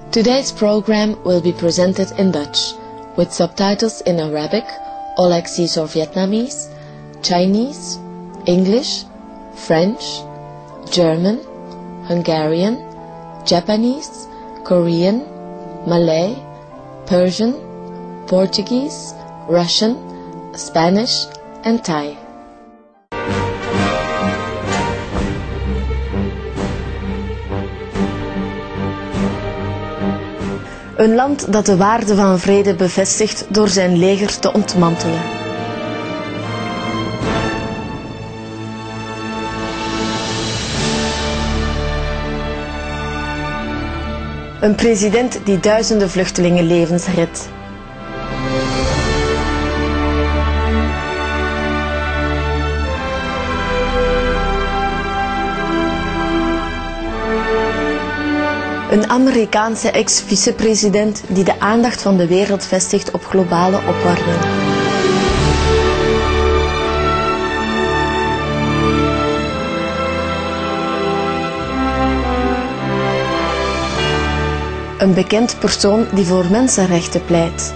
Today's program will be presented in Dutch, with subtitles in Arabic, Olexese or Vietnamese, Chinese, English, French, German, Hungarian, Japanese, Korean, Malay, Persian, Portuguese, Russian, Spanish and Thai. Een land dat de waarde van vrede bevestigt door zijn leger te ontmantelen. Een president die duizenden vluchtelingenlevens redt. Een Amerikaanse ex-vicepresident die de aandacht van de wereld vestigt op globale opwarming. Een bekend persoon die voor mensenrechten pleit.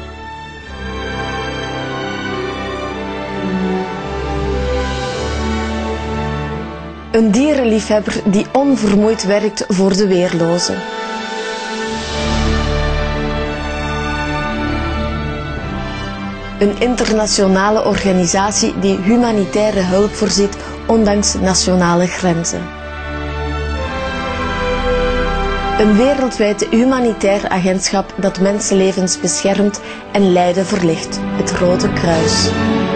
Een dierenliefhebber die onvermoeid werkt voor de weerlozen. Een internationale organisatie die humanitaire hulp voorziet ondanks nationale grenzen. Een wereldwijd humanitair agentschap dat mensenlevens beschermt en lijden verlicht, het Rode Kruis.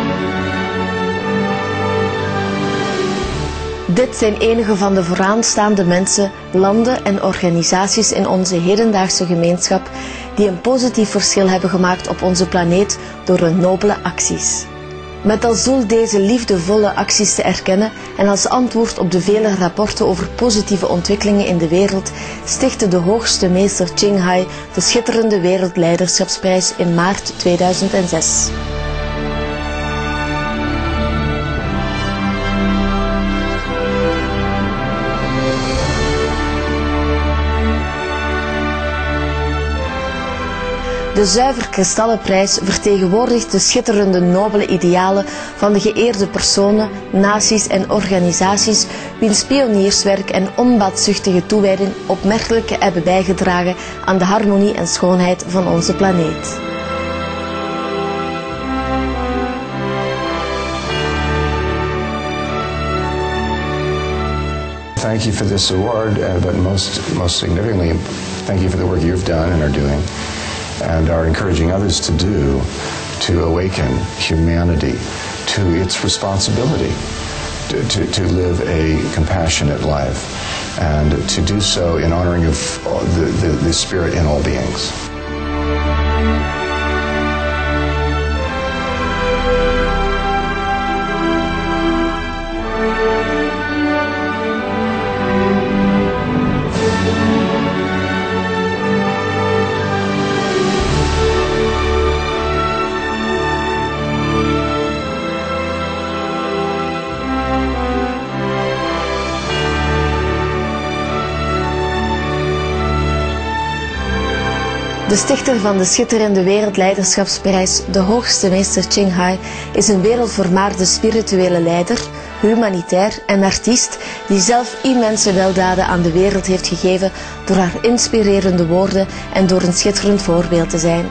Dit zijn enige van de vooraanstaande mensen, landen en organisaties in onze hedendaagse gemeenschap die een positief verschil hebben gemaakt op onze planeet door hun nobele acties. Met als doel deze liefdevolle acties te erkennen en als antwoord op de vele rapporten over positieve ontwikkelingen in de wereld, stichtte de hoogste meester Ching Hai de schitterende Wereldleiderschapsprijs in maart 2006. De Zuiverkristallenprijs vertegenwoordigt de schitterende nobele idealen van de geëerde personen, naties en organisaties wiens pionierswerk en onbaatzuchtige toewijding opmerkelijk hebben bijgedragen aan de harmonie en schoonheid van onze planeet. Thank you for this award, but most significantly, thank you for the work you've done and are doing, and are encouraging others to do, to awaken humanity to its responsibility, to live a compassionate life, and to do so in honoring of the spirit in all beings. De stichter van de schitterende Wereldleiderschapsprijs, de hoogste meester Ching Hai, is een wereldvermaarde spirituele leider, humanitair en artiest die zelf immense weldaden aan de wereld heeft gegeven door haar inspirerende woorden en door een schitterend voorbeeld te zijn.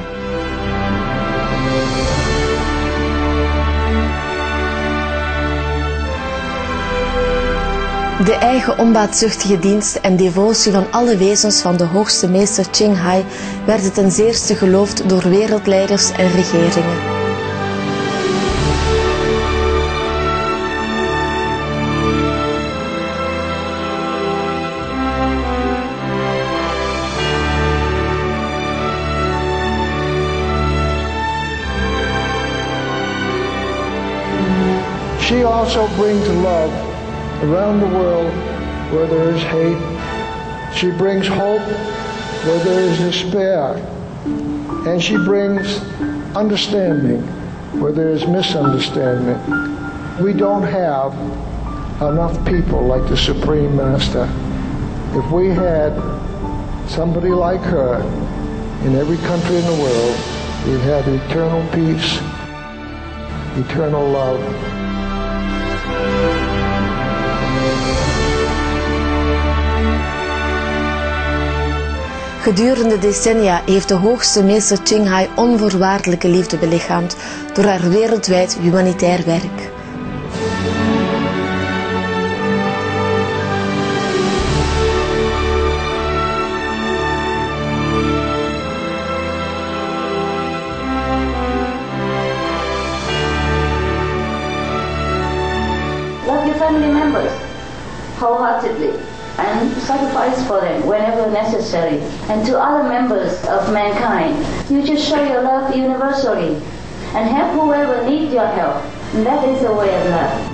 De eigen onbaatzuchtige dienst en devotie van alle wezens van de hoogste meester Ching Hai werden ten zeerste geloofd door wereldleiders en regeringen. She also brings love around the world where there is hate. She brings hope where there is despair. And she brings understanding where there is misunderstanding. We don't have enough people like the Supreme Master. If we had somebody like her in every country in the world, we'd have eternal peace, eternal love. Gedurende decennia heeft de hoogste meester Ching Hai onvoorwaardelijke liefde belichaamd door haar wereldwijd humanitair werk. Love your family members wholeheartedly and sacrifice for them whenever necessary. And to other members of mankind, you just show your love universally and help whoever needs your help. And that is the way of love.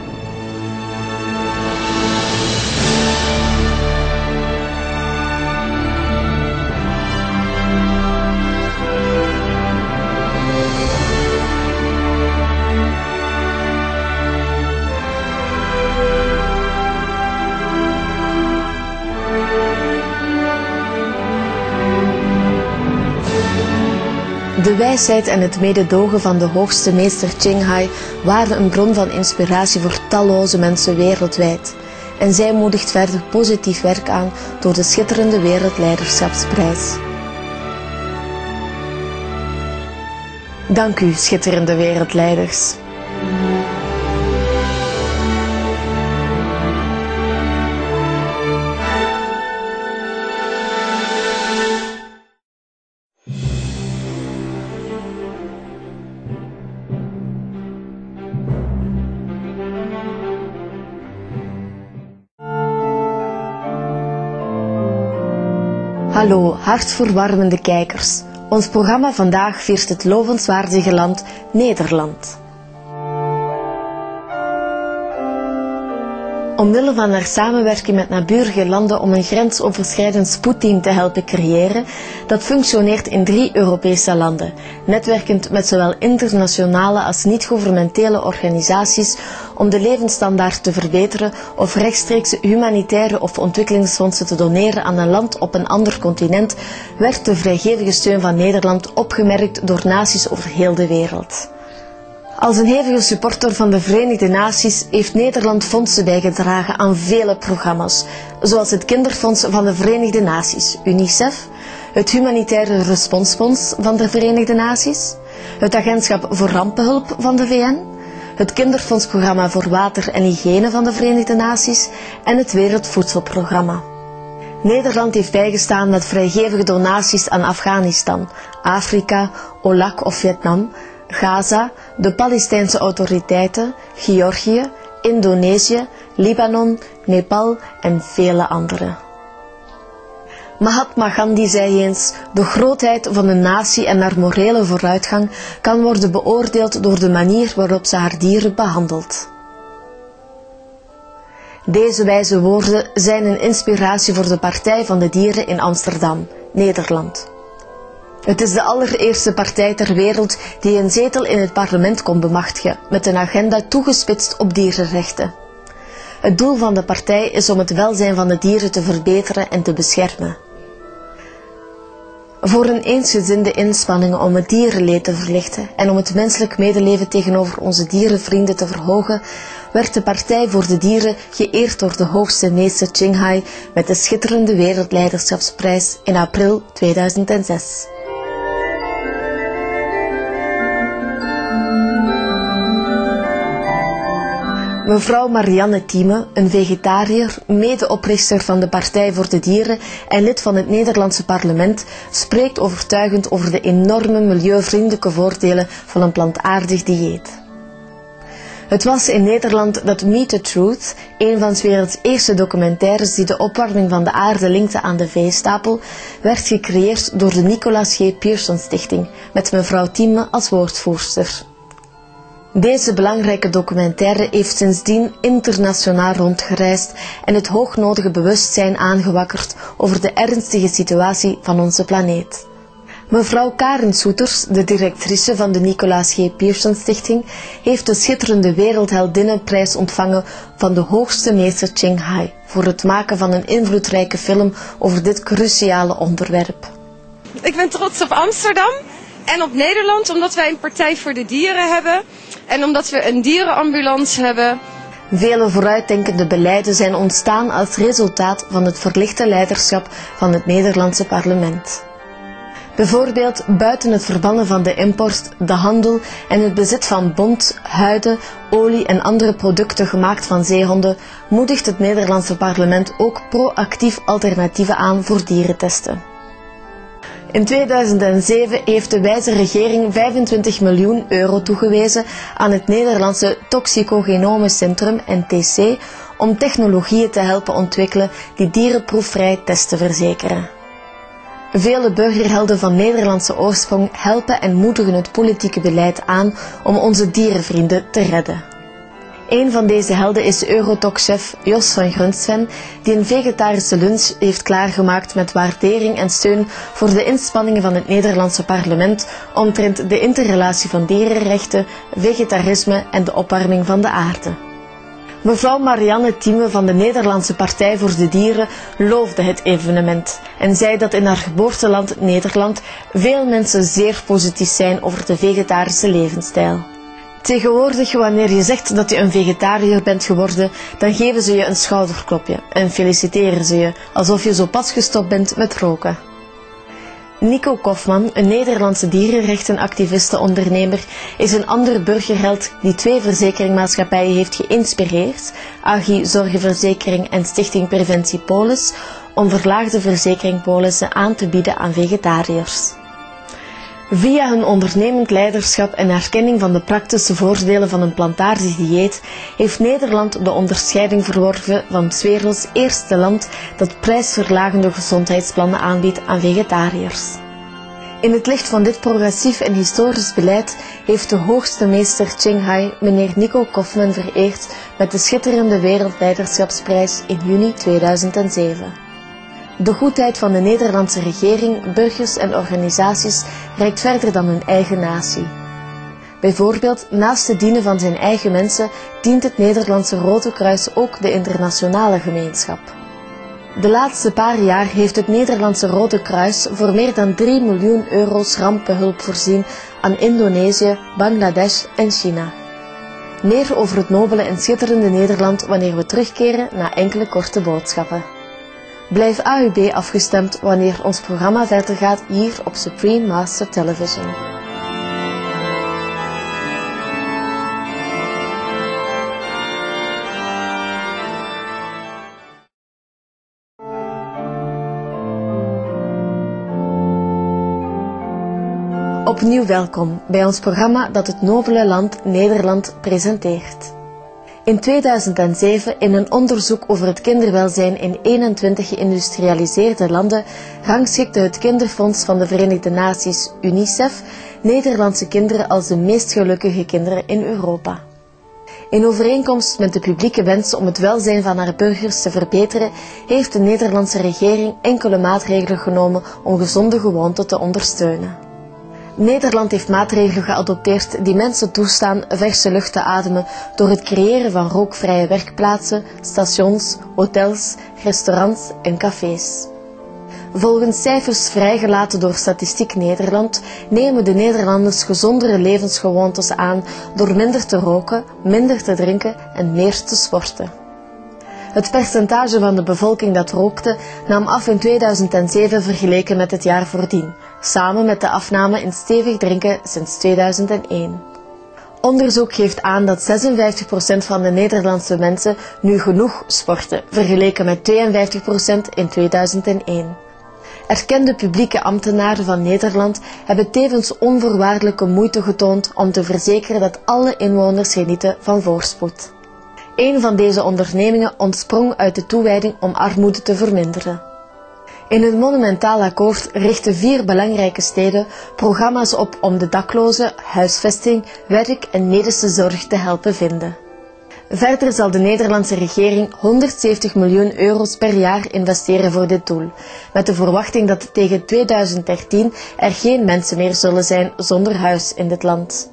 De wijsheid en het mededogen van de hoogste meester Ching Hai waren een bron van inspiratie voor talloze mensen wereldwijd. En zij moedigt verder positief werk aan door de schitterende Wereldleiderschapsprijs. Dank u, schitterende wereldleiders. Hallo, hartverwarmende kijkers. Ons programma vandaag viert het lovenswaardige land Nederland. Omwille van haar samenwerking met naburige landen om een grensoverschrijdend spoedteam te helpen creëren, dat functioneert in 3 Europese landen, netwerkend met zowel internationale als niet-gouvernementele organisaties om de levensstandaard te verbeteren of rechtstreeks humanitaire of ontwikkelingsfondsen te doneren aan een land op een ander continent, werd de vrijgevige steun van Nederland opgemerkt door naties over heel de wereld. Als een hevige supporter van de Verenigde Naties heeft Nederland fondsen bijgedragen aan vele programma's, zoals het Kinderfonds van de Verenigde Naties, UNICEF, het Humanitaire Responsfonds van de Verenigde Naties, het Agentschap voor Rampenhulp van de VN, het Kinderfondsprogramma voor Water en Hygiëne van de Verenigde Naties en het Wereldvoedselprogramma. Nederland heeft bijgestaan met vrijgevige donaties aan Afghanistan, Afrika, OLAC of Vietnam, Gaza, de Palestijnse autoriteiten, Georgië, Indonesië, Libanon, Nepal en vele anderen. Mahatma Gandhi zei eens: de grootheid van een natie en haar morele vooruitgang kan worden beoordeeld door de manier waarop ze haar dieren behandelt. Deze wijze woorden zijn een inspiratie voor de Partij van de Dieren in Amsterdam, Nederland. Het is de allereerste partij ter wereld die een zetel in het parlement kon bemachtigen, met een agenda toegespitst op dierenrechten. Het doel van de partij is om het welzijn van de dieren te verbeteren en te beschermen. Voor een eensgezinde inspanningen om het dierenleed te verlichten en om het menselijk medeleven tegenover onze dierenvrienden te verhogen, werd de Partij voor de Dieren geëerd door de hoogste meester Ching Hai met de schitterende Wereldleiderschapsprijs in april 2006. Mevrouw Marianne Thieme, een vegetariër, medeoprichter van de Partij voor de Dieren en lid van het Nederlandse parlement, spreekt overtuigend over de enorme milieuvriendelijke voordelen van een plantaardig dieet. Het was in Nederland dat Meet the Truth, een van 's werelds eerste documentaires die de opwarming van de aarde linkte aan de veestapel, werd gecreëerd door de Nicholas J. Pearson Stichting, met mevrouw Thieme als woordvoerster. Deze belangrijke documentaire heeft sindsdien internationaal rondgereisd en het hoognodige bewustzijn aangewakkerd over de ernstige situatie van onze planeet. Mevrouw Karen Soeters, de directrice van de Nicolaas G. Pierson Stichting, heeft de schitterende Wereldheldinnenprijs ontvangen van de hoogste meester Ching Hai voor het maken van een invloedrijke film over dit cruciale onderwerp. Ik ben trots op Amsterdam en op Nederland omdat wij een Partij voor de Dieren hebben en omdat we een dierenambulance hebben. Vele vooruitdenkende beleiden zijn ontstaan als resultaat van het verlichte leiderschap van het Nederlandse parlement. Bijvoorbeeld buiten het verbannen van de import, de handel en het bezit van bont, huiden, olie en andere producten gemaakt van zeehonden, moedigt het Nederlandse parlement ook proactief alternatieven aan voor dierentesten. In 2007 heeft de wijze regering 25 miljoen euro toegewezen aan het Nederlandse Toxicogenome Centrum, NTC, om technologieën te helpen ontwikkelen die dierenproefvrij testen verzekeren. Vele burgerhelden van Nederlandse oorsprong helpen en moedigen het politieke beleid aan om onze dierenvrienden te redden. Een van deze helden is Eurotox-chef Jos van Grunsven, die een vegetarische lunch heeft klaargemaakt met waardering en steun voor de inspanningen van het Nederlandse parlement omtrent de interrelatie van dierenrechten, vegetarisme en de opwarming van de aarde. Mevrouw Marianne Thieme van de Nederlandse Partij voor de Dieren loofde het evenement en zei dat in haar geboorteland Nederland veel mensen zeer positief zijn over de vegetarische levensstijl. Tegenwoordig, wanneer je zegt dat je een vegetariër bent geworden, dan geven ze je een schouderklopje en feliciteren ze je alsof je zo pas gestopt bent met roken. Nico Kofman, een Nederlandse dierenrechtenactiviste-ondernemer, is een andere burgerheld die 2 verzekeringmaatschappijen heeft geïnspireerd, AGI Zorgenverzekering en Stichting Preventie Polis, om verlaagde verzekeringpolissen aan te bieden aan vegetariërs. Via hun ondernemend leiderschap en erkenning van de praktische voordelen van een plantaardig dieet heeft Nederland de onderscheiding verworven van 's werelds eerste land dat prijsverlagende gezondheidsplannen aanbiedt aan vegetariërs. In het licht van dit progressief en historisch beleid heeft de hoogste meester Ching Hai meneer Nico Kofman vereerd met de schitterende Wereldleiderschapsprijs in juni 2007. De goedheid van de Nederlandse regering, burgers en organisaties reikt verder dan hun eigen natie. Bijvoorbeeld, naast het dienen van zijn eigen mensen, dient het Nederlandse Rode Kruis ook de internationale gemeenschap. De laatste paar jaar heeft het Nederlandse Rode Kruis voor meer dan 3 miljoen euro's rampenhulp voorzien aan Indonesië, Bangladesh en China. Meer over het nobele en schitterende Nederland wanneer we terugkeren na enkele korte boodschappen. Blijf AUB afgestemd wanneer ons programma verder gaat hier op Supreme Master Television. Opnieuw welkom bij ons programma dat het nobele land Nederland presenteert. In 2007, in een onderzoek over het kinderwelzijn in 21 geïndustrialiseerde landen, rangschikte het Kinderfonds van de Verenigde Naties, UNICEF, Nederlandse kinderen als de meest gelukkige kinderen in Europa. In overeenkomst met de publieke wens om het welzijn van haar burgers te verbeteren, heeft de Nederlandse regering enkele maatregelen genomen om gezonde gewoonten te ondersteunen. Nederland heeft maatregelen geadopteerd die mensen toestaan verse lucht te ademen door het creëren van rookvrije werkplaatsen, stations, hotels, restaurants en cafés. Volgens cijfers vrijgelaten door Statistiek Nederland nemen de Nederlanders gezondere levensgewoontes aan door minder te roken, minder te drinken en meer te sporten. Het percentage van de bevolking dat rookte nam af in 2007 vergeleken met het jaar voordien, samen met de afname in stevig drinken sinds 2001. Onderzoek geeft aan dat 56% van de Nederlandse mensen nu genoeg sporten, vergeleken met 52% in 2001. Erkende publieke ambtenaren van Nederland hebben tevens onvoorwaardelijke moeite getoond om te verzekeren dat alle inwoners genieten van voorspoed. Een van deze ondernemingen ontsprong uit de toewijding om armoede te verminderen. In het monumentaal akkoord richten 4 belangrijke steden programma's op om de daklozen huisvesting, werk en medische zorg te helpen vinden. Verder zal de Nederlandse regering 170 miljoen euro's per jaar investeren voor dit doel, met de verwachting dat tegen 2013 er geen mensen meer zullen zijn zonder huis in dit land.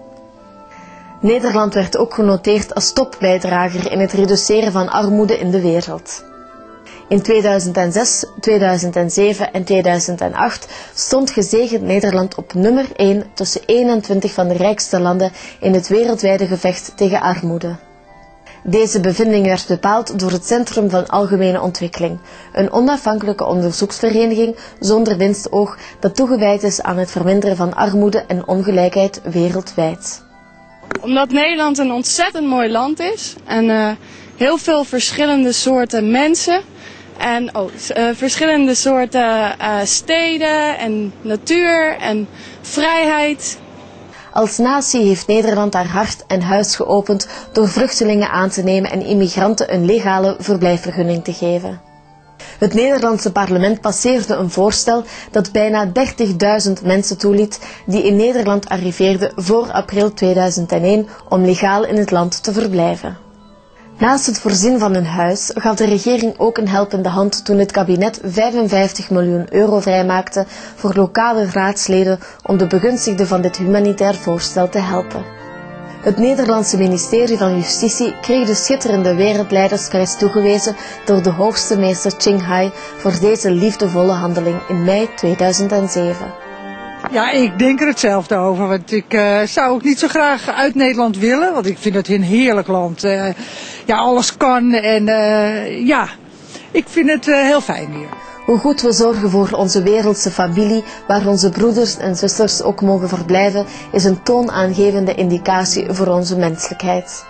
Nederland werd ook genoteerd als topbijdrager in het reduceren van armoede in de wereld. In 2006, 2007 en 2008 stond gezegend Nederland op nummer 1 tussen 21 van de rijkste landen in het wereldwijde gevecht tegen armoede. Deze bevinding werd bepaald door het Centrum van Algemene Ontwikkeling, een onafhankelijke onderzoeksvereniging zonder winstoog dat toegewijd is aan het verminderen van armoede en ongelijkheid wereldwijd. Omdat Nederland een ontzettend mooi land is en heel veel verschillende soorten mensen en verschillende soorten steden en natuur en vrijheid. Als natie heeft Nederland haar hart en huis geopend door vluchtelingen aan te nemen en immigranten een legale verblijfsvergunning te geven. Het Nederlandse parlement passeerde een voorstel dat bijna 30.000 mensen toeliet die in Nederland arriveerden voor april 2001 om legaal in het land te verblijven. Naast het voorzien van een huis gaf de regering ook een helpende hand toen het kabinet 55 miljoen euro vrijmaakte voor lokale raadsleden om de begunstigden van dit humanitair voorstel te helpen. Het Nederlandse ministerie van Justitie kreeg de schitterende Wereldleidersprijs toegewezen door de hoogste meester Ching Hai voor deze liefdevolle handeling in mei 2007. Ja, ik denk er hetzelfde over, want ik zou ook niet zo graag uit Nederland willen, want ik vind het een heerlijk land. Ja, alles kan en ja, ik vind het heel fijn hier. Hoe goed we zorgen voor onze wereldse familie, waar onze broeders en zusters ook mogen verblijven, is een toonaangevende indicatie voor onze menselijkheid.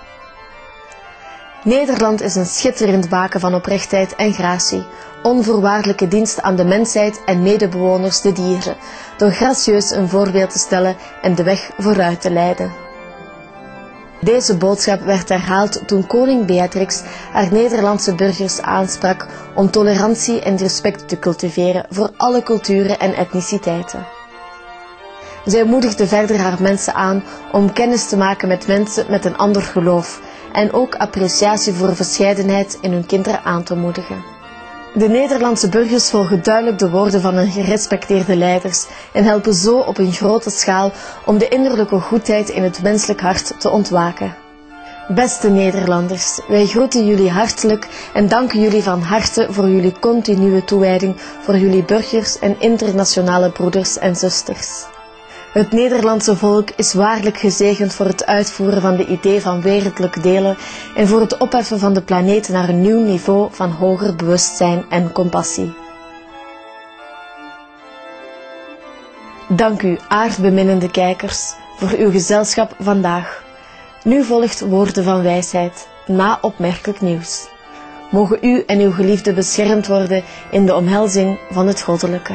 Nederland is een schitterend baken van oprechtheid en gratie, onvoorwaardelijke dienst aan de mensheid en medebewoners de dieren, door gracieus een voorbeeld te stellen en de weg vooruit te leiden. Deze boodschap werd herhaald toen koning Beatrix haar Nederlandse burgers aansprak om tolerantie en respect te cultiveren voor alle culturen en etniciteiten. Zij moedigde verder haar mensen aan om kennis te maken met mensen met een ander geloof en ook appreciatie voor verscheidenheid in hun kinderen aan te moedigen. De Nederlandse burgers volgen duidelijk de woorden van hun gerespecteerde leiders en helpen zo op een grote schaal om de innerlijke goedheid in het menselijk hart te ontwaken. Beste Nederlanders, wij groeten jullie hartelijk en danken jullie van harte voor jullie continue toewijding voor jullie burgers en internationale broeders en zusters. Het Nederlandse volk is waarlijk gezegend voor het uitvoeren van de idee van wereldlijk delen en voor het opheffen van de planeet naar een nieuw niveau van hoger bewustzijn en compassie. Dank u, aardbeminnende kijkers, voor uw gezelschap vandaag. Nu volgt woorden van wijsheid, na opmerkelijk nieuws. Mogen u en uw geliefden beschermd worden in de omhelzing van het goddelijke.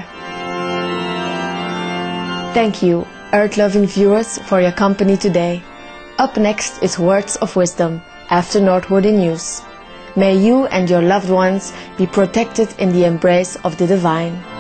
Thank you, earth-loving viewers, for your company today. Up next is Words of Wisdom, after Noteworthy News. May you and your loved ones be protected in the embrace of the divine.